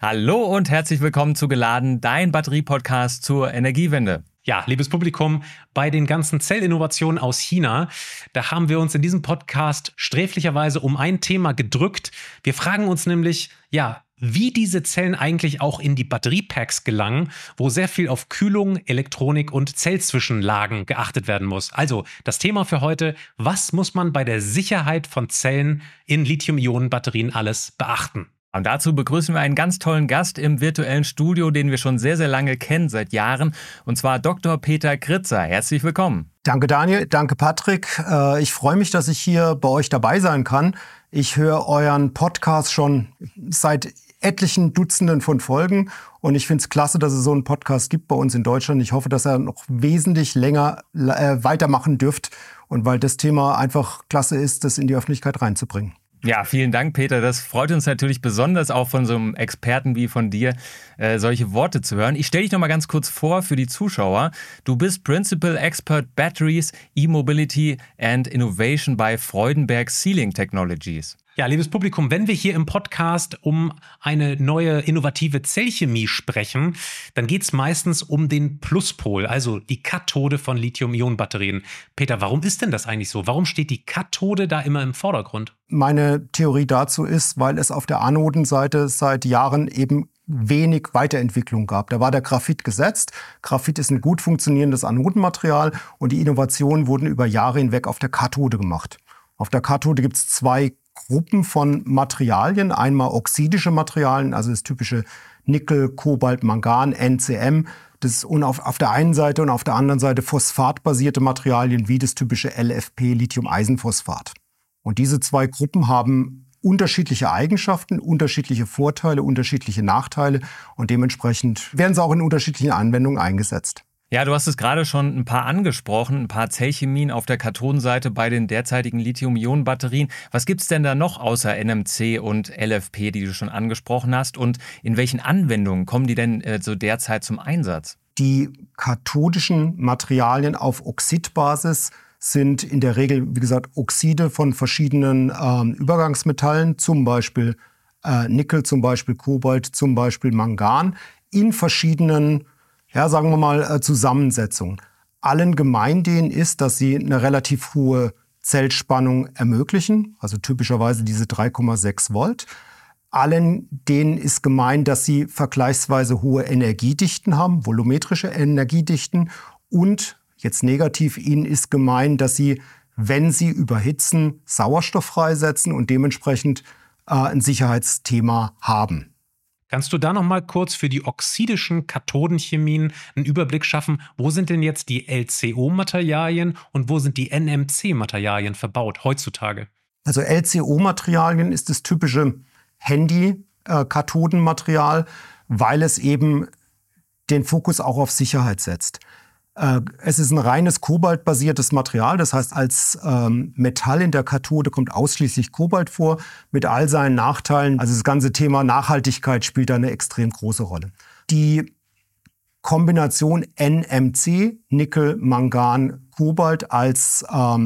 Hallo und herzlich willkommen zu Geladen, dein Batterie-Podcast zur Energiewende. Ja, liebes Publikum, bei den ganzen Zellinnovationen aus China, da haben wir uns in diesem Podcast sträflicherweise um ein Thema gedrückt. Wir fragen uns nämlich, wie diese Zellen eigentlich auch in die Batteriepacks gelangen, wo sehr viel auf Kühlung, Elektronik und Zellzwischenlagen geachtet werden muss. Also das Thema für heute: Was muss man bei der Sicherheit von Zellen in Lithium-Ionen-Batterien alles beachten? Und dazu begrüßen wir einen ganz tollen Gast im virtuellen Studio, den wir schon sehr, sehr lange kennen, seit Jahren, und zwar Dr. Peter Kritzer. Herzlich willkommen. Danke Daniel, danke Patrick. Ich freue mich, dass ich hier bei euch dabei sein kann. Ich höre euren Podcast schon seit etlichen Dutzenden von Folgen und ich finde es klasse, dass es so einen Podcast gibt bei uns in Deutschland. Ich hoffe, dass er noch wesentlich länger weitermachen dürft, und weil das Thema einfach klasse ist, das in die Öffentlichkeit reinzubringen. Ja, vielen Dank, Peter. Das freut uns natürlich besonders, auch von so einem Experten wie von dir, solche Worte zu hören. Ich stelle dich noch mal ganz kurz vor für die Zuschauer. Du bist Principal Expert Batteries, E-Mobility and Innovation bei Freudenberg Sealing Technologies. Ja, liebes Publikum, wenn wir hier im Podcast um eine neue innovative Zellchemie sprechen, dann geht es meistens um den Pluspol, also die Kathode von Lithium-Ionen-Batterien. Peter, warum ist denn das eigentlich so? Warum steht die Kathode da immer im Vordergrund? Meine Theorie dazu ist, weil es auf der Anodenseite seit Jahren eben wenig Weiterentwicklung gab. Da war der Graphit gesetzt. Graphit ist ein gut funktionierendes Anodenmaterial und die Innovationen wurden über Jahre hinweg auf der Kathode gemacht. Auf der Kathode gibt es zwei Gruppen von Materialien. Einmal oxidische Materialien, also das typische Nickel, Kobalt, Mangan, NCM. Und auf der einen Seite und auf der anderen Seite phosphatbasierte Materialien wie das typische LFP, Lithium-Eisenphosphat. Und diese zwei Gruppen haben unterschiedliche Eigenschaften, unterschiedliche Vorteile, unterschiedliche Nachteile und dementsprechend werden sie auch in unterschiedlichen Anwendungen eingesetzt. Ja, du hast es gerade schon ein paar angesprochen, ein paar Zellchemien auf der Kathodenseite bei den derzeitigen Lithium-Ionen-Batterien. Was gibt's denn da noch außer NMC und LFP, die du schon angesprochen hast? Und in welchen Anwendungen kommen die denn so derzeit zum Einsatz? Die kathodischen Materialien auf Oxidbasis sind in der Regel, wie gesagt, Oxide von verschiedenen Übergangsmetallen, zum Beispiel Nickel, zum Beispiel Kobalt, zum Beispiel Mangan, in verschiedenen sagen wir mal, Zusammensetzung. Allen gemein denen ist, dass sie eine relativ hohe Zellspannung ermöglichen, also typischerweise diese 3,6 Volt. Allen denen ist gemein, dass sie vergleichsweise hohe Energiedichten haben, volumetrische Energiedichten. Und jetzt negativ, ihnen ist gemein, dass sie, wenn sie überhitzen, Sauerstoff freisetzen und dementsprechend ein Sicherheitsthema haben. Kannst du da noch mal kurz für die oxidischen Kathodenchemien einen Überblick schaffen? Wo sind denn jetzt die LCO-Materialien und wo sind die NMC-Materialien verbaut heutzutage? Also LCO-Materialien ist das typische Handy-Kathodenmaterial, weil es eben den Fokus auch auf Sicherheit setzt. Es ist ein reines kobaltbasiertes Material, das heißt, als Metall in der Kathode kommt ausschließlich Kobalt vor, mit all seinen Nachteilen. Also das ganze Thema Nachhaltigkeit spielt da eine extrem große Rolle. Die Kombination NMC, Nickel, Mangan, Kobalt als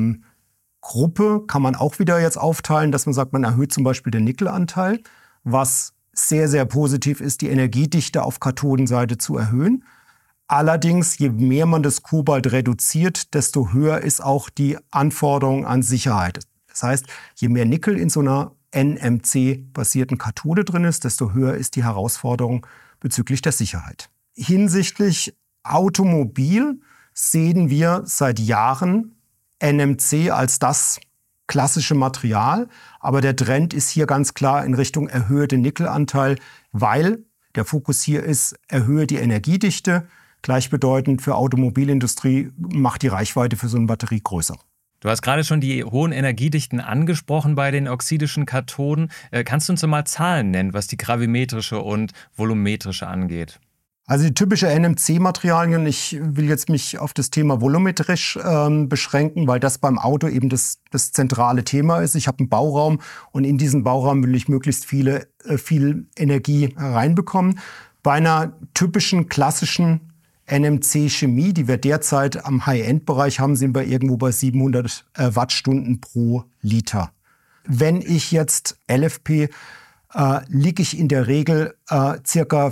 Gruppe kann man auch wieder jetzt aufteilen, dass man sagt, man erhöht zum Beispiel den Nickelanteil, was sehr, sehr positiv ist, die Energiedichte auf Kathodenseite zu erhöhen. Allerdings, je mehr man das Kobalt reduziert, desto höher ist auch die Anforderung an Sicherheit. Das heißt, je mehr Nickel in so einer NMC-basierten Kathode drin ist, desto höher ist die Herausforderung bezüglich der Sicherheit. Hinsichtlich Automobil sehen wir seit Jahren NMC als das klassische Material, aber der Trend ist hier ganz klar in Richtung erhöhte Nickelanteil, weil der Fokus hier ist, erhöhe die Energiedichte. Gleichbedeutend für Automobilindustrie macht die Reichweite für so eine Batterie größer. Du hast gerade schon die hohen Energiedichten angesprochen bei den oxidischen Kathoden. Kannst du uns mal Zahlen nennen, was die gravimetrische und volumetrische angeht? Also die typische NMC-Materialien, ich will jetzt mich auf das Thema volumetrisch beschränken, weil das beim Auto eben das zentrale Thema ist. Ich habe einen Bauraum und in diesen Bauraum will ich möglichst viel Energie reinbekommen. Bei einer typischen klassischen NMC-Chemie, die wir derzeit am High-End-Bereich haben, sind wir irgendwo bei 700 Wattstunden pro Liter. Wenn ich jetzt LFP liege ich in der Regel circa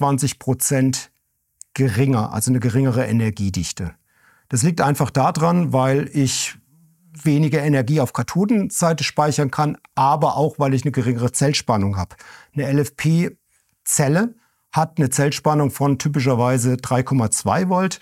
25% geringer, also eine geringere Energiedichte. Das liegt einfach daran, weil ich weniger Energie auf Kathodenseite speichern kann, aber auch, weil ich eine geringere Zellspannung habe. Eine LFP-Zelle hat eine Zellspannung von typischerweise 3,2 Volt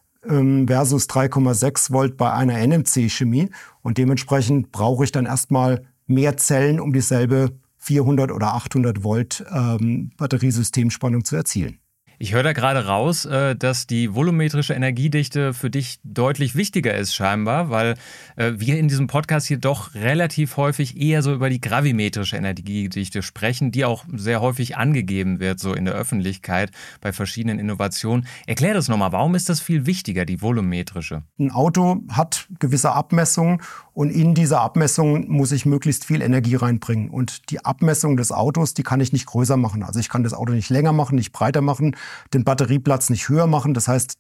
versus 3,6 Volt bei einer NMC-Chemie. Und dementsprechend brauche ich dann erstmal mehr Zellen, um dieselbe 400 oder 800 Volt Batteriesystemspannung zu erzielen. Ich höre da gerade raus, dass die volumetrische Energiedichte für dich deutlich wichtiger ist scheinbar, weil wir in diesem Podcast hier doch relativ häufig eher so über die gravimetrische Energiedichte sprechen, die auch sehr häufig angegeben wird, so in der Öffentlichkeit bei verschiedenen Innovationen. Erklär das nochmal, warum ist das viel wichtiger, die volumetrische? Ein Auto hat gewisse Abmessungen und in dieser Abmessung muss ich möglichst viel Energie reinbringen. Und die Abmessung des Autos, die kann ich nicht größer machen. Also ich kann das Auto nicht länger machen, nicht breiter machen, den Batterieplatz nicht höher machen. Das heißt,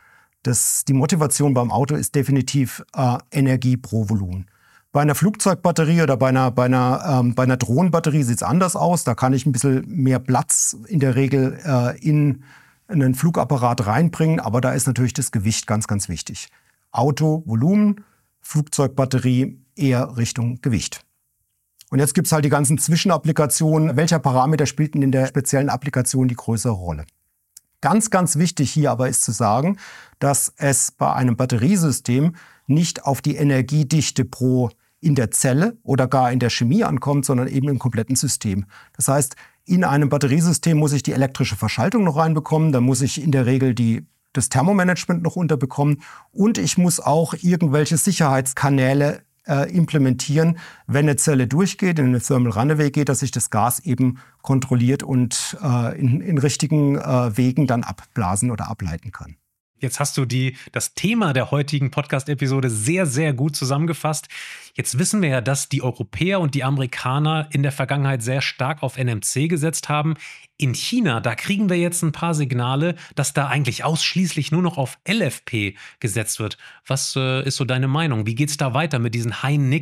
die Motivation beim Auto ist definitiv Energie pro Volumen. Bei einer Flugzeugbatterie oder bei einer Drohnenbatterie sieht es anders aus. Da kann ich ein bisschen mehr Platz in der Regel in einen Flugapparat reinbringen. Aber da ist natürlich das Gewicht ganz, ganz wichtig. Auto, Volumen, Flugzeugbatterie eher Richtung Gewicht. Und jetzt gibt es halt die ganzen Zwischenapplikationen. Welcher Parameter spielt in der speziellen Applikation die größere Rolle? Ganz, ganz wichtig hier aber ist zu sagen, dass es bei einem Batteriesystem nicht auf die Energiedichte pro in der Zelle oder gar in der Chemie ankommt, sondern eben im kompletten System. Das heißt, in einem Batteriesystem muss ich die elektrische Verschaltung noch reinbekommen, da muss ich in der Regel das Thermomanagement noch unterbekommen und ich muss auch irgendwelche Sicherheitskanäle implementieren, wenn eine Zelle durchgeht, in eine Thermal Runaway geht, dass sich das Gas eben kontrolliert und in richtigen Wegen dann abblasen oder ableiten kann. Jetzt hast du das Thema der heutigen Podcast-Episode sehr, sehr gut zusammengefasst. Jetzt wissen wir ja, dass die Europäer und die Amerikaner in der Vergangenheit sehr stark auf NMC gesetzt haben. In China, da kriegen wir jetzt ein paar Signale, dass da eigentlich ausschließlich nur noch auf LFP gesetzt wird. Was ist so deine Meinung? Wie geht es da weiter mit diesen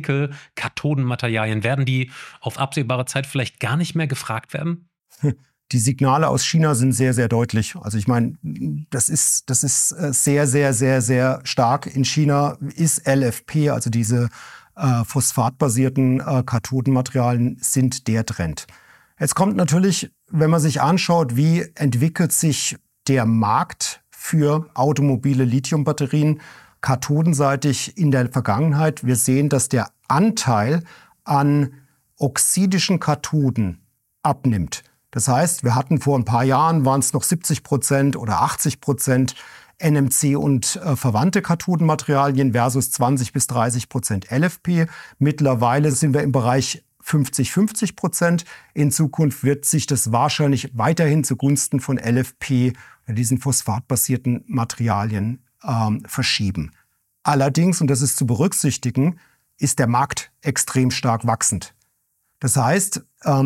High-Nickel-Kathodenmaterialien? Werden die auf absehbare Zeit vielleicht gar nicht mehr gefragt werden? Die Signale aus China sind sehr, sehr deutlich. Also ich meine, das ist sehr, sehr, sehr, sehr stark. In China ist LFP, also diese phosphatbasierten Kathodenmaterialien, sind der Trend. Jetzt kommt natürlich, wenn man sich anschaut, wie entwickelt sich der Markt für automobile Lithiumbatterien kathodenseitig in der Vergangenheit. Wir sehen, dass der Anteil an oxidischen Kathoden abnimmt. Das heißt, wir hatten vor ein paar Jahren, waren es noch 70% oder 80% NMC und verwandte Kathodenmaterialien versus 20-30% LFP. Mittlerweile sind wir im Bereich 50-50%. In Zukunft wird sich das wahrscheinlich weiterhin zugunsten von LFP, diesen phosphatbasierten Materialien, verschieben. Allerdings, und das ist zu berücksichtigen, ist der Markt extrem stark wachsend. Das heißt,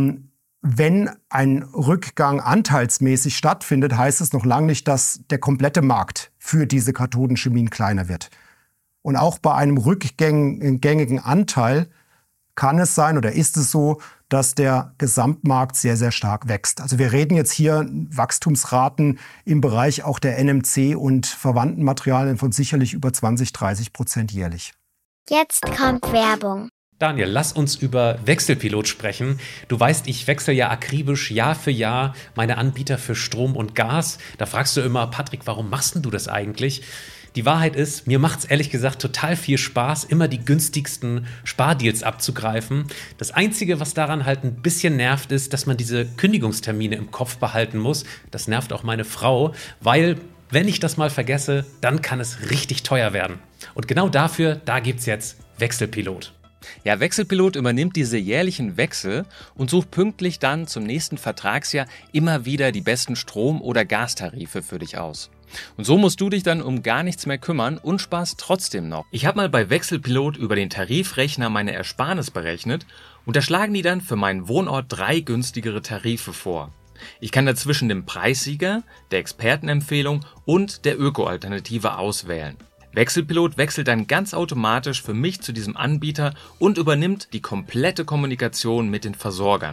wenn ein Rückgang anteilsmäßig stattfindet, heißt es noch lange nicht, dass der komplette Markt für diese Kathodenchemien kleiner wird. Und auch bei einem rückgängigen Anteil kann es sein oder ist es so, dass der Gesamtmarkt sehr, sehr stark wächst. Also wir reden jetzt hier Wachstumsraten im Bereich auch der NMC und verwandten Materialien von sicherlich über 20-30% jährlich. Jetzt kommt Werbung. Daniel, lass uns über Wechselpilot sprechen. Du weißt, ich wechsle ja akribisch Jahr für Jahr meine Anbieter für Strom und Gas. Da fragst du immer, Patrick, warum machst denn du das eigentlich? Die Wahrheit ist, mir macht es ehrlich gesagt total viel Spaß, immer die günstigsten Spardeals abzugreifen. Das Einzige, was daran halt ein bisschen nervt, ist, dass man diese Kündigungstermine im Kopf behalten muss. Das nervt auch meine Frau, weil wenn ich das mal vergesse, dann kann es richtig teuer werden. Und genau dafür, da gibt's jetzt Wechselpilot. Ja, Wechselpilot übernimmt diese jährlichen Wechsel und sucht pünktlich dann zum nächsten Vertragsjahr immer wieder die besten Strom- oder Gastarife für dich aus. Und so musst du dich dann um gar nichts mehr kümmern und sparst trotzdem noch. Ich habe mal bei Wechselpilot über den Tarifrechner meine Ersparnis berechnet und da schlagen die dann für meinen Wohnort 3 günstigere Tarife vor. Ich kann dazwischen den Preissieger, der Expertenempfehlung und der Öko-Alternative auswählen. Wechselpilot wechselt dann ganz automatisch für mich zu diesem Anbieter und übernimmt die komplette Kommunikation mit den Versorgern.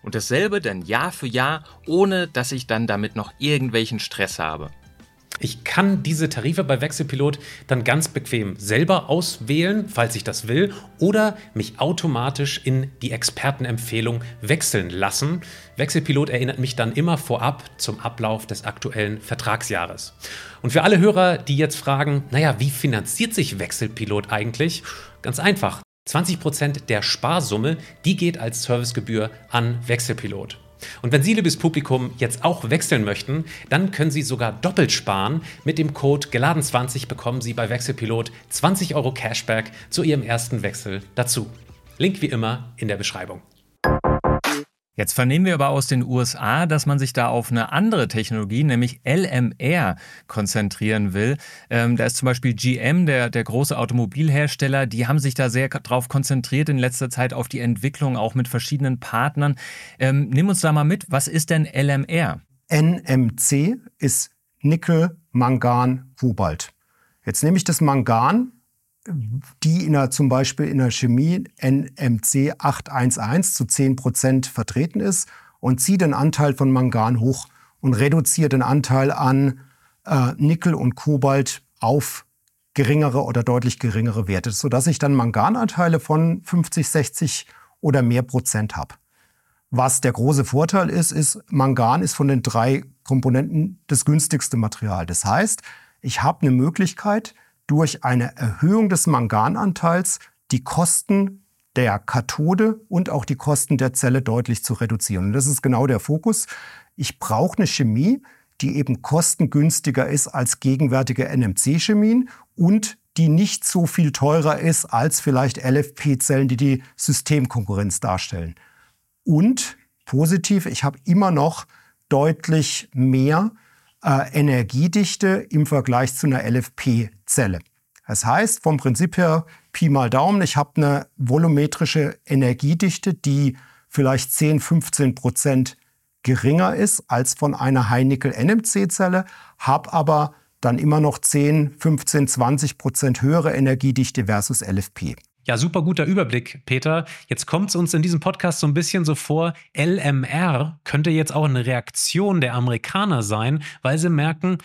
Und dasselbe dann Jahr für Jahr, ohne dass ich dann damit noch irgendwelchen Stress habe. Ich kann diese Tarife bei Wechselpilot dann ganz bequem selber auswählen, falls ich das will, oder mich automatisch in die Expertenempfehlung wechseln lassen. Wechselpilot erinnert mich dann immer vorab zum Ablauf des aktuellen Vertragsjahres. Und für alle Hörer, die jetzt fragen, wie finanziert sich Wechselpilot eigentlich? Ganz einfach. 20% der Sparsumme, die geht als Servicegebühr an Wechselpilot. Und wenn Sie, liebes Publikum, jetzt auch wechseln möchten, dann können Sie sogar doppelt sparen. Mit dem Code geladen20 bekommen Sie bei Wechselpilot 20 € Cashback zu Ihrem ersten Wechsel dazu. Link wie immer in der Beschreibung. Jetzt vernehmen wir aber aus den USA, dass man sich da auf eine andere Technologie, nämlich LMR, konzentrieren will. Da ist zum Beispiel GM, der große Automobilhersteller, die haben sich da sehr drauf konzentriert in letzter Zeit auf die Entwicklung, auch mit verschiedenen Partnern. Nimm uns da mal mit, was ist denn LMR? NMC ist Nickel, Mangan, Kobalt. Jetzt nehme ich das Mangan, die zum Beispiel in der Chemie NMC 811 zu 10% vertreten ist, und ziehe den Anteil von Mangan hoch und reduziere den Anteil an Nickel und Kobalt auf geringere oder deutlich geringere Werte, sodass ich dann Mangananteile von 50, 60 oder mehr Prozent habe. Was der große Vorteil ist, Mangan ist von den 3 Komponenten das günstigste Material. Das heißt, ich habe eine Möglichkeit, durch eine Erhöhung des Mangananteils die Kosten der Kathode und auch die Kosten der Zelle deutlich zu reduzieren. Und das ist genau der Fokus. Ich brauche eine Chemie, die eben kostengünstiger ist als gegenwärtige NMC-Chemien und die nicht so viel teurer ist als vielleicht LFP-Zellen, die die Systemkonkurrenz darstellen. Und positiv, ich habe immer noch deutlich mehr Energiedichte im Vergleich zu einer LFP-Zelle. Das heißt, vom Prinzip her, Pi mal Daumen, ich habe eine volumetrische Energiedichte, die vielleicht 10-15% geringer ist als von einer High-Nickel-NMC-Zelle, habe aber dann immer noch 10-15-20% höhere Energiedichte versus LFP. Ja, super guter Überblick, Peter. Jetzt kommt es uns in diesem Podcast so ein bisschen so vor, LMR könnte jetzt auch eine Reaktion der Amerikaner sein, weil sie merken,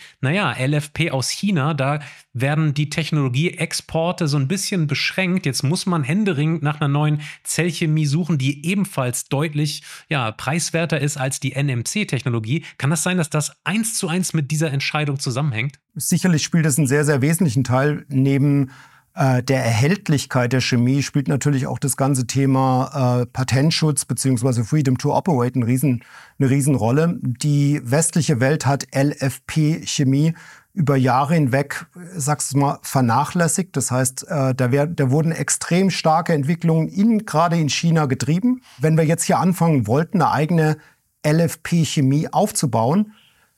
LFP aus China, da werden die Technologieexporte so ein bisschen beschränkt. Jetzt muss man händeringend nach einer neuen Zellchemie suchen, die ebenfalls deutlich preiswerter ist als die NMC-Technologie. Kann das sein, dass das 1:1 mit dieser Entscheidung zusammenhängt? Sicherlich spielt es einen sehr, sehr wesentlichen Teil. Neben der Erhältlichkeit der Chemie spielt natürlich auch das ganze Thema Patentschutz bzw. Freedom to Operate eine Riesenrolle. Die westliche Welt hat LFP-Chemie über Jahre hinweg, sagst du mal, vernachlässigt. Das heißt, da wurden extrem starke Entwicklungen gerade in China getrieben. Wenn wir jetzt hier anfangen wollten, eine eigene LFP-Chemie aufzubauen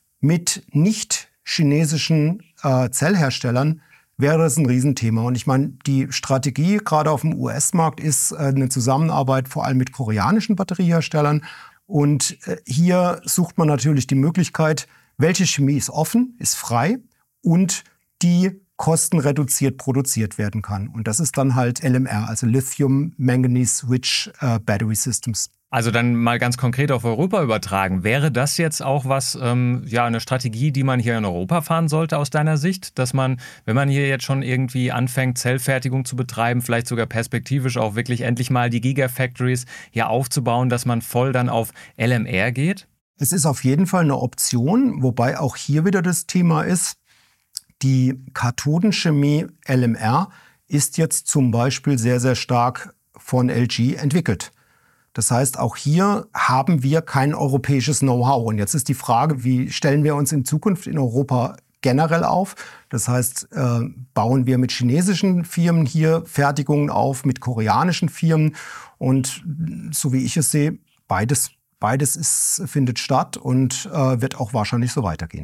mit nicht chinesischen Zellherstellern, wäre das ein Riesenthema. Und ich meine, die Strategie gerade auf dem US-Markt ist eine Zusammenarbeit vor allem mit koreanischen Batterieherstellern. Und hier sucht man natürlich die Möglichkeit, welche Chemie ist offen, ist frei und die kostenreduziert produziert werden kann. Und das ist dann halt LMR, also Lithium Manganese Rich Battery Systems. Also dann mal ganz konkret auf Europa übertragen. Wäre das jetzt auch was, eine Strategie, die man hier in Europa fahren sollte aus deiner Sicht? Dass man, wenn man hier jetzt schon irgendwie anfängt, Zellfertigung zu betreiben, vielleicht sogar perspektivisch auch wirklich endlich mal die Gigafactories hier aufzubauen, dass man voll dann auf LMR geht? Es ist auf jeden Fall eine Option, wobei auch hier wieder das Thema ist, die Kathodenchemie LMR ist jetzt zum Beispiel sehr, sehr stark von LG entwickelt. Das heißt, auch hier haben wir kein europäisches Know-how. Und jetzt ist die Frage, wie stellen wir uns in Zukunft in Europa generell auf? Das heißt, bauen wir mit chinesischen Firmen hier Fertigungen auf, mit koreanischen Firmen? Und so wie ich es sehe, beides findet statt und wird auch wahrscheinlich so weitergehen.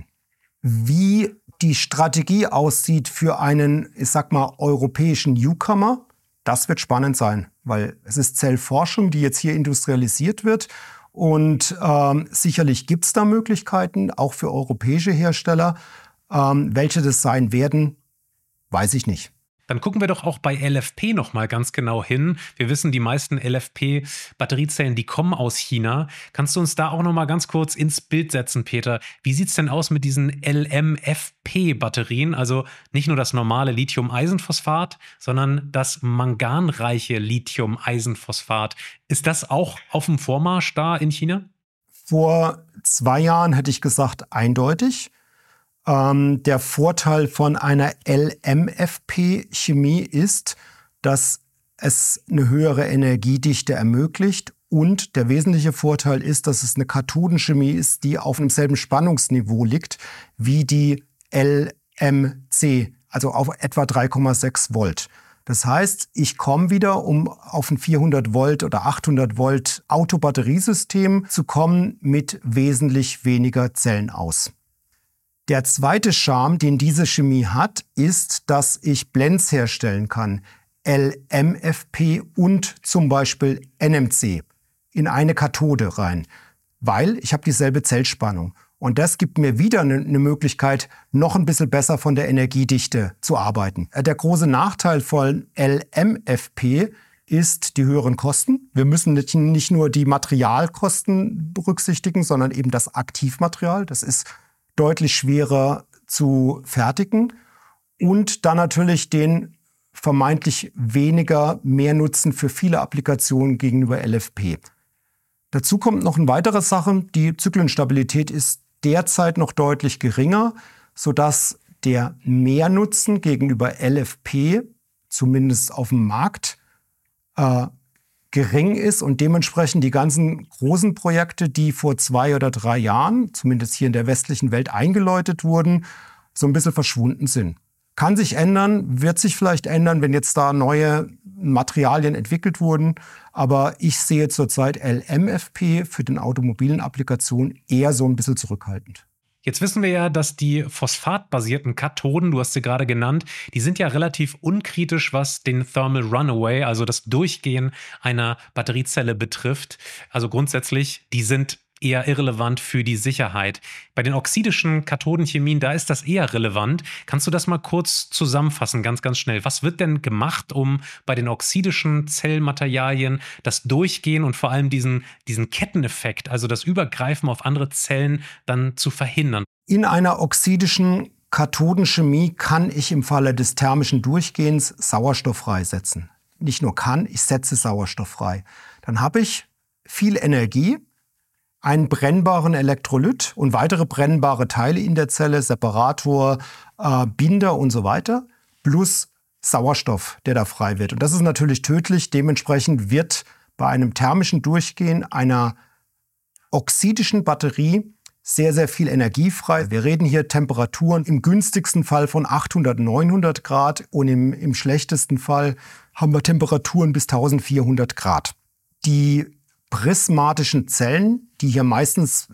Wie die Strategie aussieht für einen, ich sag mal, europäischen Newcomer, das wird spannend sein, weil es ist Zellforschung, die jetzt hier industrialisiert wird. Und sicherlich gibt es da Möglichkeiten, auch für europäische Hersteller. Welche das sein werden, weiß ich nicht. Dann gucken wir doch auch bei LFP nochmal ganz genau hin. Wir wissen, die meisten LFP-Batteriezellen, die kommen aus China. Kannst du uns da auch nochmal ganz kurz ins Bild setzen, Peter? Wie sieht es denn aus mit diesen LMFP-Batterien? Also nicht nur das normale Lithium-Eisenphosphat, sondern das manganreiche Lithium-Eisenphosphat. Ist das auch auf dem Vormarsch da in China? Vor 2 Jahren hätte ich gesagt, eindeutig. Der Vorteil von einer LMFP-Chemie ist, dass es eine höhere Energiedichte ermöglicht. Und der wesentliche Vorteil ist, dass es eine Kathodenchemie ist, die auf demselben Spannungsniveau liegt wie die LMC, also auf etwa 3,6 Volt. Das heißt, ich komme wieder, um auf ein 400 Volt oder 800 Volt Autobatteriesystem zu kommen, mit wesentlich weniger Zellen aus. Der zweite Charme, den diese Chemie hat, ist, dass ich Blends herstellen kann, LMFP und zum Beispiel NMC, in eine Kathode rein, weil ich habe dieselbe Zellspannung. Und das gibt mir wieder eine Möglichkeit, noch ein bisschen besser von der Energiedichte zu arbeiten. Der große Nachteil von LMFP ist die höheren Kosten. Wir müssen nicht nur die Materialkosten berücksichtigen, sondern eben das Aktivmaterial. Das ist deutlich schwerer zu fertigen. Und dann natürlich den vermeintlich weniger Mehrnutzen für viele Applikationen gegenüber LFP. Dazu kommt noch eine weitere Sache. Die Zyklenstabilität ist derzeit noch deutlich geringer, sodass der Mehrnutzen gegenüber LFP, zumindest auf dem Markt, gering ist und dementsprechend die ganzen großen Projekte, die vor 2 oder 3 Jahren, zumindest hier in der westlichen Welt, eingeläutet wurden, so ein bisschen verschwunden sind. Kann sich ändern, wird sich vielleicht ändern, wenn jetzt da neue Materialien entwickelt wurden. Aber ich sehe zurzeit LMFP für den automobilen Applikationen eher so ein bisschen zurückhaltend. Jetzt wissen wir ja, dass die phosphatbasierten Kathoden, du hast sie gerade genannt, die sind ja relativ unkritisch, was den Thermal Runaway, also das Durchgehen einer Batteriezelle betrifft. Also grundsätzlich, die sind eher irrelevant für die Sicherheit. Bei den oxidischen Kathodenchemien, da ist das eher relevant. Kannst du das mal kurz zusammenfassen, ganz, ganz schnell? Was wird denn gemacht, um bei den oxidischen Zellmaterialien das Durchgehen und vor allem diesen Ketteneffekt, also das Übergreifen auf andere Zellen, dann zu verhindern? In einer oxidischen Kathodenchemie kann ich im Falle des thermischen Durchgehens Sauerstoff freisetzen. Nicht nur kann, ich setze Sauerstoff frei. Dann habe ich viel Energie, einen brennbaren Elektrolyt und weitere brennbare Teile in der Zelle, Separator, Binder und so weiter, plus Sauerstoff, der da frei wird. Und das ist natürlich tödlich. Dementsprechend wird bei einem thermischen Durchgehen einer oxidischen Batterie sehr, sehr viel Energie frei. Wir reden hier Temperaturen im günstigsten Fall von 800, 900 Grad und im schlechtesten Fall haben wir Temperaturen bis 1400 Grad. Die prismatischen Zellen, die hier meistens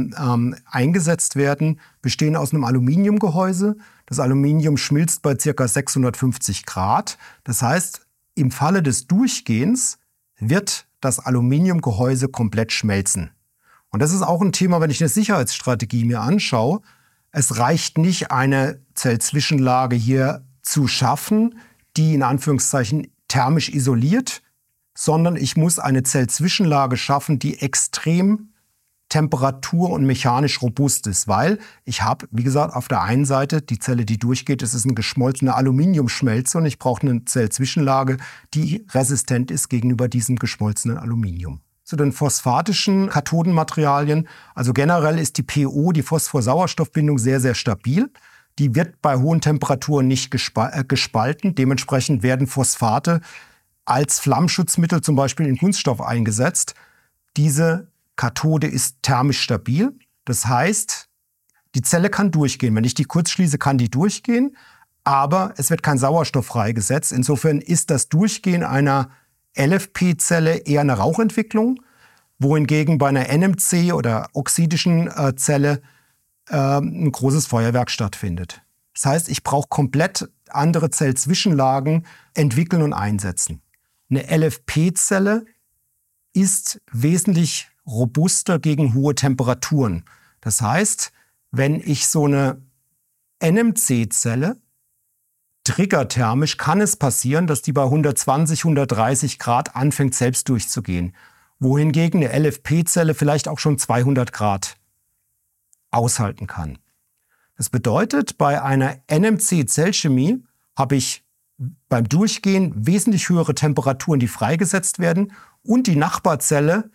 eingesetzt werden, bestehen aus einem Aluminiumgehäuse. Das Aluminium schmilzt bei ca. 650 Grad. Das heißt, im Falle des Durchgehens wird das Aluminiumgehäuse komplett schmelzen. Und das ist auch ein Thema, wenn ich eine Sicherheitsstrategie mir anschaue. Es reicht nicht, eine Zellzwischenlage hier zu schaffen, die in Anführungszeichen thermisch isoliert, sondern ich muss eine Zellzwischenlage schaffen, die extrem temperatur- und mechanisch robust ist, weil ich habe, wie gesagt, auf der einen Seite die Zelle, die durchgeht, es ist eine geschmolzene Aluminiumschmelze und ich brauche eine Zellzwischenlage, die resistent ist gegenüber diesem geschmolzenen Aluminium. Zu den phosphatischen Kathodenmaterialien, also generell ist die PO, die Phosphor-Sauerstoff-Bindung, sehr, sehr stabil. Die wird bei hohen Temperaturen nicht gespalten. Dementsprechend werden Phosphate als Flammschutzmittel zum Beispiel in Kunststoff eingesetzt. Diese Kathode ist thermisch stabil. Das heißt, die Zelle kann durchgehen. Wenn ich die kurz schließe, kann die durchgehen, aber es wird kein Sauerstoff freigesetzt. Insofern ist das Durchgehen einer LFP-Zelle eher eine Rauchentwicklung, wohingegen bei einer NMC oder oxidischen Zelle ein großes Feuerwerk stattfindet. Das heißt, ich brauche komplett andere Zellzwischenlagen entwickeln und einsetzen. Eine LFP-Zelle ist wesentlich robuster gegen hohe Temperaturen. Das heißt, wenn ich so eine NMC-Zelle triggerthermisch kann es passieren, dass die bei 120, 130 Grad anfängt, selbst durchzugehen. Wohingegen eine LFP-Zelle vielleicht auch schon 200 Grad aushalten kann. Das bedeutet, bei einer NMC-Zellchemie habe ich beim Durchgehen wesentlich höhere Temperaturen, die freigesetzt werden, und die Nachbarzelle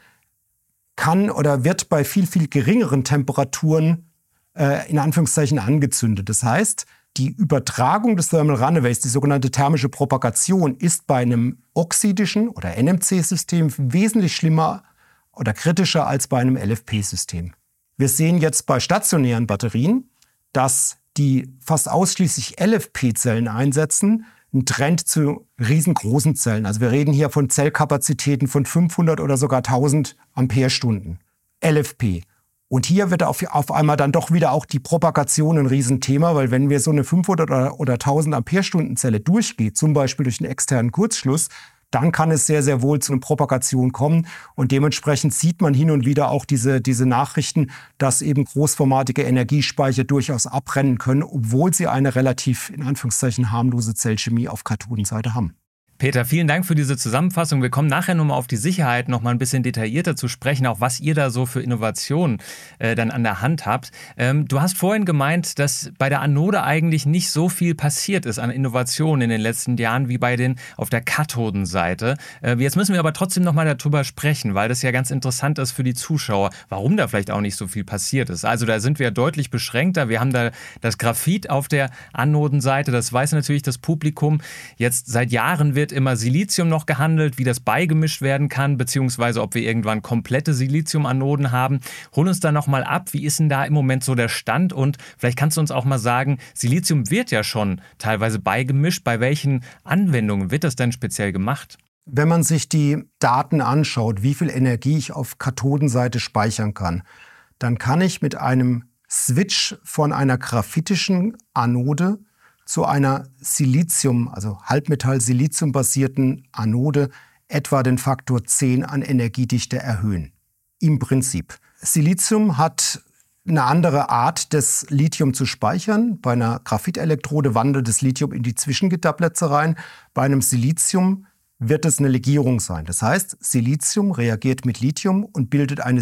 kann oder wird bei viel, viel geringeren Temperaturen in Anführungszeichen angezündet. Das heißt, die Übertragung des Thermal Runaways, die sogenannte thermische Propagation, ist bei einem oxidischen oder NMC-System wesentlich schlimmer oder kritischer als bei einem LFP-System. Wir sehen jetzt bei stationären Batterien, dass die fast ausschließlich LFP-Zellen einsetzen, ein Trend zu riesengroßen Zellen. Also wir reden hier von Zellkapazitäten von 500 oder sogar 1000 Ampere-Stunden. LFP. Und hier wird auf einmal dann doch wieder auch die Propagation ein Riesenthema, weil wenn wir so eine 500 oder 1000 Ampere-Stunden Zelle durchgeht, zum Beispiel durch einen externen Kurzschluss, dann kann es sehr, sehr wohl zu einer Propagation kommen. Und dementsprechend sieht man hin und wieder auch diese Nachrichten, dass eben großformatige Energiespeicher durchaus abrennen können, obwohl sie eine relativ, in Anführungszeichen, harmlose Zellchemie auf Kathodenseite haben. Peter, vielen Dank für diese Zusammenfassung. Wir kommen nachher nochmal auf die Sicherheit noch mal ein bisschen detaillierter zu sprechen, auch was ihr da so für Innovationen dann an der Hand habt. Du hast vorhin gemeint, dass bei der Anode eigentlich nicht so viel passiert ist an Innovationen in den letzten Jahren wie auf der Kathodenseite. Jetzt müssen wir aber trotzdem nochmal darüber sprechen, weil das ja ganz interessant ist für die Zuschauer, warum da vielleicht auch nicht so viel passiert ist. Also da sind wir deutlich beschränkter. Wir haben da das Graphit auf der Anodenseite, das weiß natürlich das Publikum. Jetzt seit Jahren wird immer Silizium noch gehandelt, wie das beigemischt werden kann, beziehungsweise ob wir irgendwann komplette Siliziumanoden haben. Hol uns da nochmal ab, wie ist denn da im Moment so der Stand? Und vielleicht kannst du uns auch mal sagen, Silizium wird ja schon teilweise beigemischt. Bei welchen Anwendungen wird das denn speziell gemacht? Wenn man sich die Daten anschaut, wie viel Energie ich auf Kathodenseite speichern kann, dann kann ich mit einem Switch von einer graphitischen Anode zu einer Silizium, also Halbmetall-Silizium-basierten Anode etwa den Faktor 10 an Energiedichte erhöhen. Im Prinzip. Silizium hat eine andere Art, das Lithium zu speichern. Bei einer Graphitelektrode wandert das Lithium in die Zwischengitterplätze rein. Bei einem Silizium wird es eine Legierung sein. Das heißt, Silizium reagiert mit Lithium und bildet eine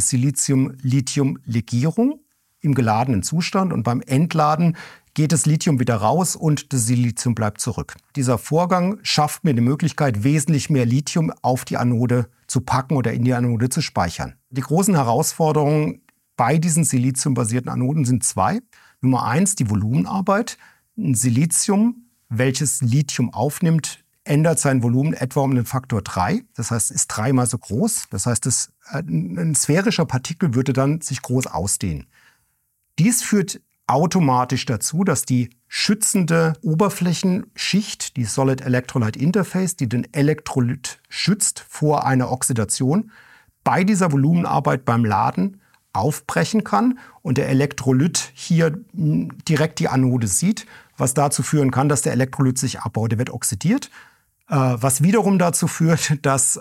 Silizium-Lithium-Legierung im geladenen Zustand. Und beim Entladen geht das Lithium wieder raus und das Silizium bleibt zurück. Dieser Vorgang schafft mir die Möglichkeit, wesentlich mehr Lithium auf die Anode zu packen oder in die Anode zu speichern. Die großen Herausforderungen bei diesen siliziumbasierten Anoden sind zwei. Nummer 1, die Volumenarbeit. Ein Silizium, welches Lithium aufnimmt, ändert sein Volumen etwa um den Faktor 3. Das heißt, ist dreimal so groß. Das heißt, ein sphärischer Partikel würde dann sich groß ausdehnen. Dies führt automatisch dazu, dass die schützende Oberflächenschicht, die Solid Electrolyte Interface, die den Elektrolyt schützt vor einer Oxidation, bei dieser Volumenarbeit beim Laden aufbrechen kann und der Elektrolyt hier direkt die Anode sieht, was dazu führen kann, dass der Elektrolyt sich abbaut. Der wird oxidiert, was wiederum dazu führt, dass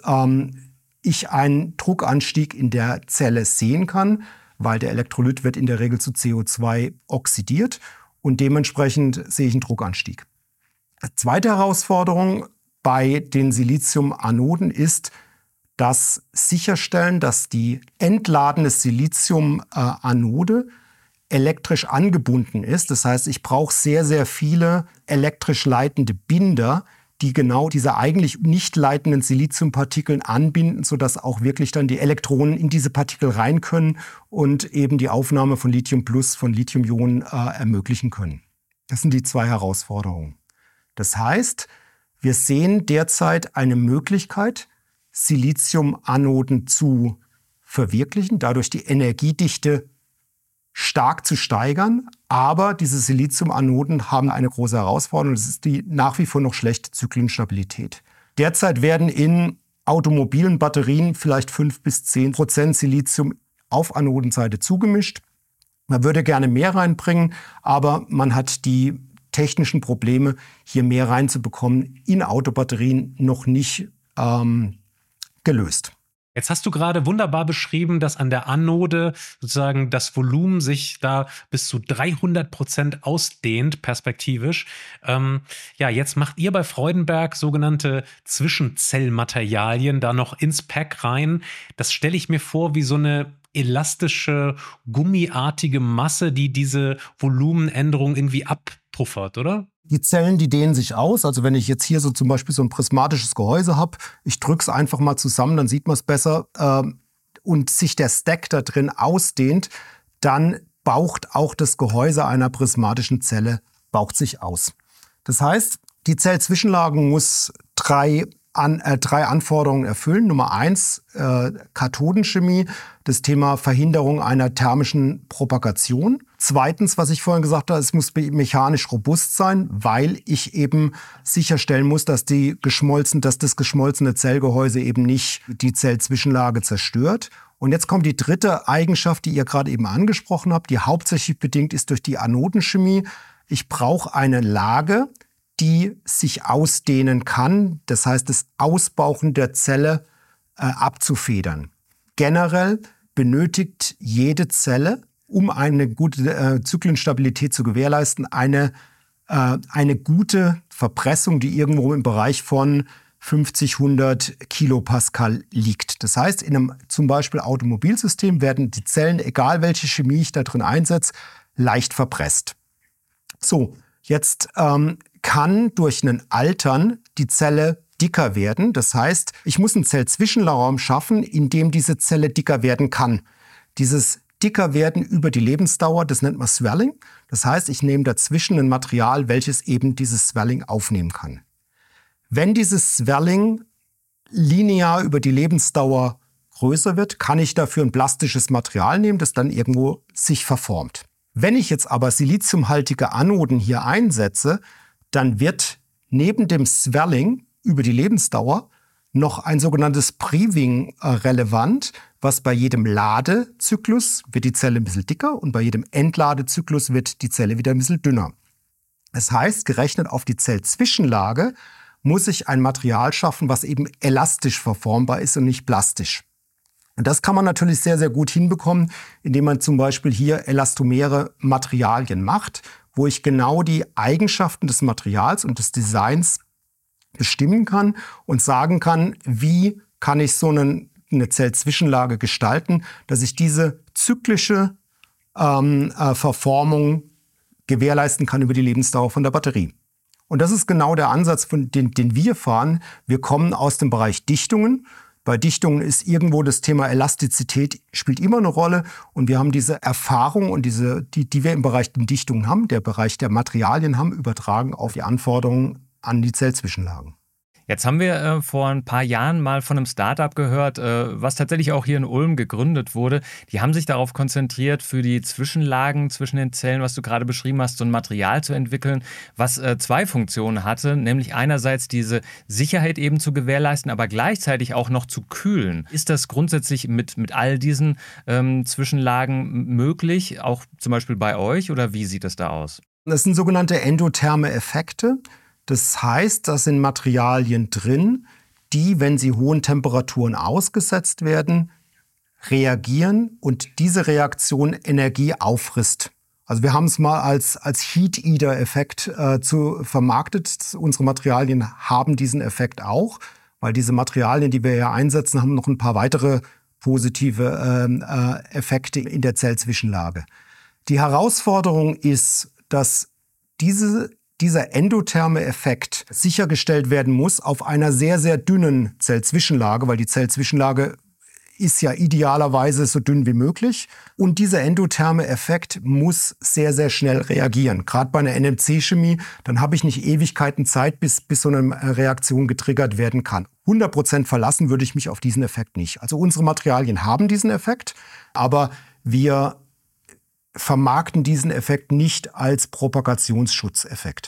ich einen Druckanstieg in der Zelle sehen kann, weil der Elektrolyt wird in der Regel zu CO2 oxidiert und dementsprechend sehe ich einen Druckanstieg. Zweite Herausforderung bei den Siliziumanoden ist das Sicherstellen, dass die entladene Siliziumanode elektrisch angebunden ist. Das heißt, ich brauche sehr, sehr viele elektrisch leitende Binder, die genau diese eigentlich nicht leitenden Siliziumpartikeln anbinden, sodass auch wirklich dann die Elektronen in diese Partikel rein können und eben die Aufnahme von Lithium Plus, von Lithium-Ionen ermöglichen können. Das sind die zwei Herausforderungen. Das heißt, wir sehen derzeit eine Möglichkeit, Siliziumanoden zu verwirklichen, dadurch die Energiedichte stark zu steigern, aber diese Siliziumanoden haben eine große Herausforderung, das ist die nach wie vor noch schlechte Zyklenstabilität. Derzeit werden in automobilen Batterien vielleicht 5-10% Silizium auf Anodenseite zugemischt. Man würde gerne mehr reinbringen, aber man hat die technischen Probleme, hier mehr reinzubekommen, in Autobatterien noch nicht gelöst. Jetzt hast du gerade wunderbar beschrieben, dass an der Anode sozusagen das Volumen sich da bis zu 300% ausdehnt, perspektivisch. Jetzt macht ihr bei Freudenberg sogenannte Zwischenzellmaterialien da noch ins Pack rein. Das stelle ich mir vor wie so eine elastische, gummiartige Masse, die diese Volumenänderung irgendwie abpuffert, oder? Die Zellen, die dehnen sich aus. Also wenn ich jetzt hier so zum Beispiel so ein prismatisches Gehäuse habe, ich drücke es einfach mal zusammen, dann sieht man es besser, und sich der Stack da drin ausdehnt, dann baucht auch das Gehäuse einer prismatischen Zelle, baucht sich aus. Das heißt, die Zellzwischenlage muss drei Anforderungen erfüllen. Nummer 1, Kathodenchemie, das Thema Verhinderung einer thermischen Propagation. 2, was ich vorhin gesagt habe, es muss mechanisch robust sein, weil ich eben sicherstellen muss, dass das geschmolzene Zellgehäuse eben nicht die Zellzwischenlage zerstört. Und jetzt kommt die dritte Eigenschaft, die ihr gerade eben angesprochen habt, die hauptsächlich bedingt ist durch die Anodenchemie. Ich brauche eine Lage, die sich ausdehnen kann, das heißt, das Ausbauchen der Zelle abzufedern. Generell benötigt jede Zelle, um eine gute Zyklenstabilität zu gewährleisten, eine gute Verpressung, die irgendwo im Bereich von 50-100 Kilopascal liegt. Das heißt, in einem zum Beispiel Automobilsystem werden die Zellen, egal welche Chemie ich da drin einsetze, leicht verpresst. So, jetzt kann durch einen Altern die Zelle dicker werden. Das heißt, ich muss einen Zellzwischenraum schaffen, in dem diese Zelle dicker werden kann. Dieses dicker werden über die Lebensdauer, das nennt man Swelling. Das heißt, ich nehme dazwischen ein Material, welches eben dieses Swelling aufnehmen kann. Wenn dieses Swelling linear über die Lebensdauer größer wird, kann ich dafür ein plastisches Material nehmen, das dann irgendwo sich verformt. Wenn ich jetzt aber siliziumhaltige Anoden hier einsetze, dann wird neben dem Swelling über die Lebensdauer noch ein sogenanntes Preving relevant, was bei jedem Ladezyklus wird die Zelle ein bisschen dicker und bei jedem Entladezyklus wird die Zelle wieder ein bisschen dünner. Das heißt, gerechnet auf die Zellzwischenlage muss ich ein Material schaffen, was eben elastisch verformbar ist und nicht plastisch. Und das kann man natürlich sehr, sehr gut hinbekommen, indem man zum Beispiel hier elastomere Materialien macht, wo ich genau die Eigenschaften des Materials und des Designs bestimmen kann und sagen kann, wie kann ich so eine Zellzwischenlage gestalten, dass ich diese zyklische Verformung gewährleisten kann über die Lebensdauer von der Batterie. Und das ist genau der Ansatz, den wir fahren. Wir kommen aus dem Bereich Dichtungen. Bei Dichtungen ist irgendwo das Thema Elastizität spielt immer eine Rolle. Und wir haben diese Erfahrung und die wir im Bereich der Dichtungen haben, der Bereich der Materialien haben, übertragen auf die Anforderungen an die Zellzwischenlagen. Jetzt haben wir vor ein paar Jahren mal von einem Startup gehört, was tatsächlich auch hier in Ulm gegründet wurde. Die haben sich darauf konzentriert, für die Zwischenlagen zwischen den Zellen, was du gerade beschrieben hast, so ein Material zu entwickeln, was zwei Funktionen hatte, nämlich einerseits diese Sicherheit eben zu gewährleisten, aber gleichzeitig auch noch zu kühlen. Ist das grundsätzlich mit all diesen Zwischenlagen möglich, auch zum Beispiel bei euch, oder wie sieht es da aus? Das sind sogenannte endotherme Effekte. Das heißt, da sind Materialien drin, die, wenn sie hohen Temperaturen ausgesetzt werden, reagieren und diese Reaktion Energie auffrisst. Also wir haben es mal als Heat-Eater-Effekt vermarktet. Unsere Materialien haben diesen Effekt auch, weil diese Materialien, die wir hier einsetzen, haben noch ein paar weitere positive Effekte in der Zellzwischenlage. Die Herausforderung ist, dass dieser endotherme Effekt sichergestellt werden muss auf einer sehr, sehr dünnen Zellzwischenlage, weil die Zellzwischenlage ist ja idealerweise so dünn wie möglich. Und dieser endotherme Effekt muss sehr, sehr schnell reagieren. Gerade bei einer NMC-Chemie, dann habe ich nicht Ewigkeiten Zeit, bis so eine Reaktion getriggert werden kann. 100% verlassen würde ich mich auf diesen Effekt nicht. Also unsere Materialien haben diesen Effekt, aber wir vermarkten diesen Effekt nicht als Propagationsschutzeffekt.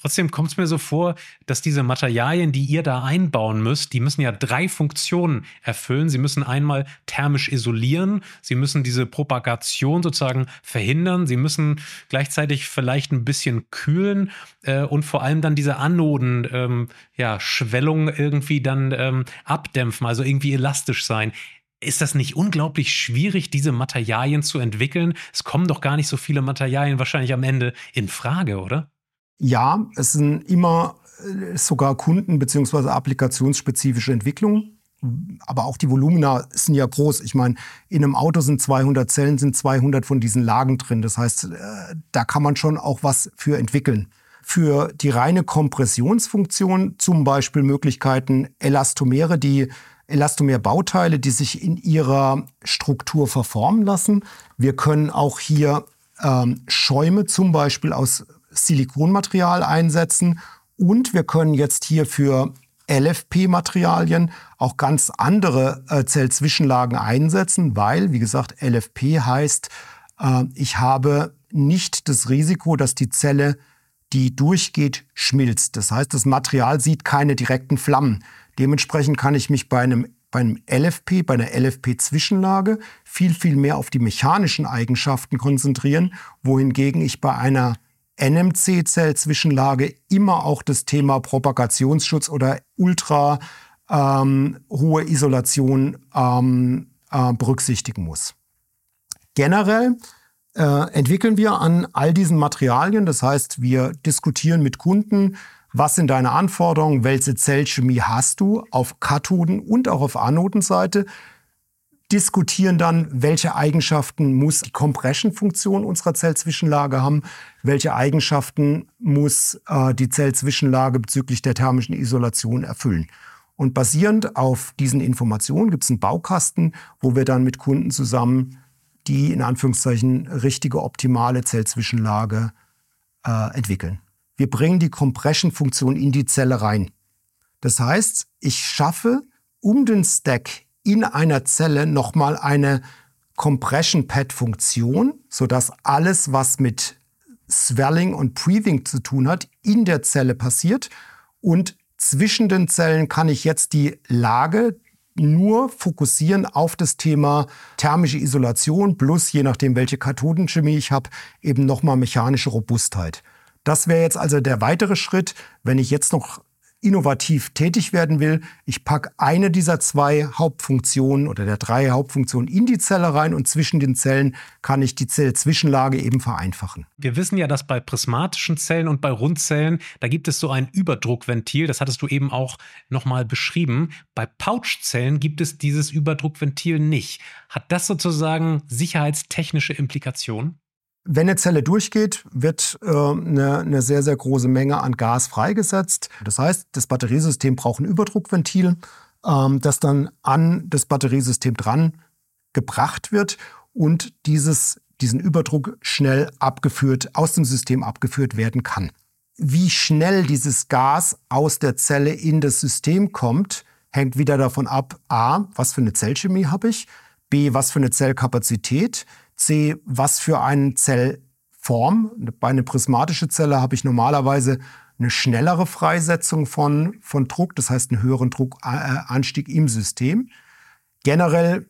Trotzdem kommt es mir so vor, dass diese Materialien, die ihr da einbauen müsst, die müssen ja 3 Funktionen erfüllen. Sie müssen einmal thermisch isolieren, sie müssen diese Propagation sozusagen verhindern, sie müssen gleichzeitig vielleicht ein bisschen kühlen und vor allem dann diese Anoden, Schwellung irgendwie dann abdämpfen, also irgendwie elastisch sein. Ist das nicht unglaublich schwierig, diese Materialien zu entwickeln? Es kommen doch gar nicht so viele Materialien wahrscheinlich am Ende in Frage, oder? Ja, es sind immer sogar kunden- bzw. applikationsspezifische Entwicklungen. Aber auch die Volumina sind ja groß. Ich meine, in einem Auto sind 200 Zellen, sind 200 von diesen Lagen drin. Das heißt, da kann man schon auch was für entwickeln. Für die reine Kompressionsfunktion zum Beispiel Möglichkeiten Elastomere, die Elastomerbauteile, die sich in ihrer Struktur verformen lassen. Wir können auch hier Schäume zum Beispiel aus Silikonmaterial einsetzen und wir können jetzt hier für LFP-Materialien auch ganz andere Zellzwischenlagen einsetzen, weil, wie gesagt, LFP heißt, ich habe nicht das Risiko, dass die Zelle, die durchgeht, schmilzt. Das heißt, das Material sieht keine direkten Flammen. Dementsprechend kann ich mich beim LFP, bei einer LFP-Zwischenlage viel, viel mehr auf die mechanischen Eigenschaften konzentrieren, wohingegen ich bei einer NMC-Zellzwischenlage immer auch das Thema Propagationsschutz oder ultra hohe Isolation berücksichtigen muss. Generell entwickeln wir an all diesen Materialien, das heißt, wir diskutieren mit Kunden, was sind deine Anforderungen, welche Zellchemie hast du auf Kathoden- und auch auf Anodenseite, diskutieren dann, welche Eigenschaften muss die Compression-Funktion unserer Zellzwischenlage haben, welche Eigenschaften muss die Zellzwischenlage bezüglich der thermischen Isolation erfüllen. Und basierend auf diesen Informationen gibt es einen Baukasten, wo wir dann mit Kunden zusammen die in Anführungszeichen richtige, optimale Zellzwischenlage entwickeln. Wir bringen die Compression-Funktion in die Zelle rein. Das heißt, ich schaffe um den Stack in einer Zelle nochmal eine Compression-Pad-Funktion, sodass alles, was mit Swelling und Breathing zu tun hat, in der Zelle passiert. Und zwischen den Zellen kann ich jetzt die Lage nur fokussieren auf das Thema thermische Isolation plus, je nachdem, welche Kathodenchemie ich habe, eben nochmal mechanische Robustheit. Das wäre jetzt also der weitere Schritt, wenn ich jetzt noch innovativ tätig werden will. Ich packe eine dieser 2 Hauptfunktionen oder der 3 Hauptfunktionen in die Zelle rein und zwischen den Zellen kann ich die Zellzwischenlage eben vereinfachen. Wir wissen ja, dass bei prismatischen Zellen und bei Rundzellen, da gibt es so ein Überdruckventil, das hattest du eben auch nochmal beschrieben. Bei Pouchzellen gibt es dieses Überdruckventil nicht. Hat das sozusagen sicherheitstechnische Implikationen? Wenn eine Zelle durchgeht, wird eine sehr, sehr große Menge an Gas freigesetzt. Das heißt, das Batteriesystem braucht ein Überdruckventil, das dann an das Batteriesystem dran gebracht wird und diesen Überdruck schnell aus dem System abgeführt werden kann. Wie schnell dieses Gas aus der Zelle in das System kommt, hängt wieder davon ab, a, was für eine Zellchemie habe ich, b, was für eine Zellkapazität, C, was für eine Zellform. Bei einer prismatischen Zelle habe ich normalerweise eine schnellere Freisetzung von Druck, das heißt einen höheren Druckanstieg im System. Generell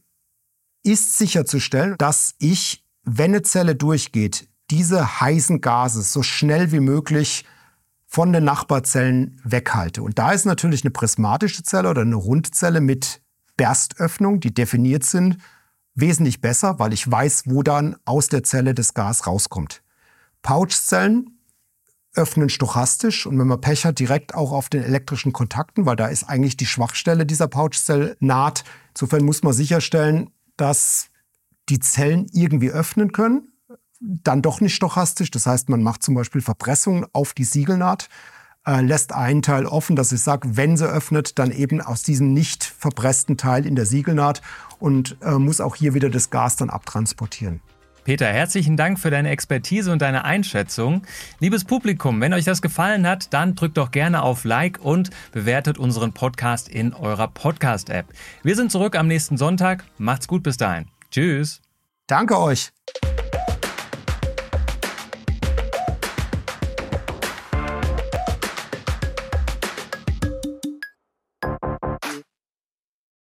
ist sicherzustellen, dass ich, wenn eine Zelle durchgeht, diese heißen Gase so schnell wie möglich von den Nachbarzellen weghalte. Und da ist natürlich eine prismatische Zelle oder eine Rundzelle mit Berstöffnung, die definiert sind, wesentlich besser, weil ich weiß, wo dann aus der Zelle das Gas rauskommt. Pouchzellen öffnen stochastisch und wenn man Pech hat, direkt auch auf den elektrischen Kontakten, weil da ist eigentlich die Schwachstelle dieser Pouchzellnaht. Insofern muss man sicherstellen, dass die Zellen irgendwie öffnen können, dann doch nicht stochastisch. Das heißt, man macht zum Beispiel Verpressungen auf die Siegelnaht, lässt einen Teil offen, dass ich sage, wenn sie öffnet, dann eben aus diesem nicht verpressten Teil in der Siegelnaht und muss auch hier wieder das Gas dann abtransportieren. Peter, herzlichen Dank für deine Expertise und deine Einschätzung. Liebes Publikum, wenn euch das gefallen hat, dann drückt doch gerne auf Like und bewertet unseren Podcast in eurer Podcast-App. Wir sind zurück am nächsten Sonntag. Macht's gut bis dahin. Tschüss. Danke euch.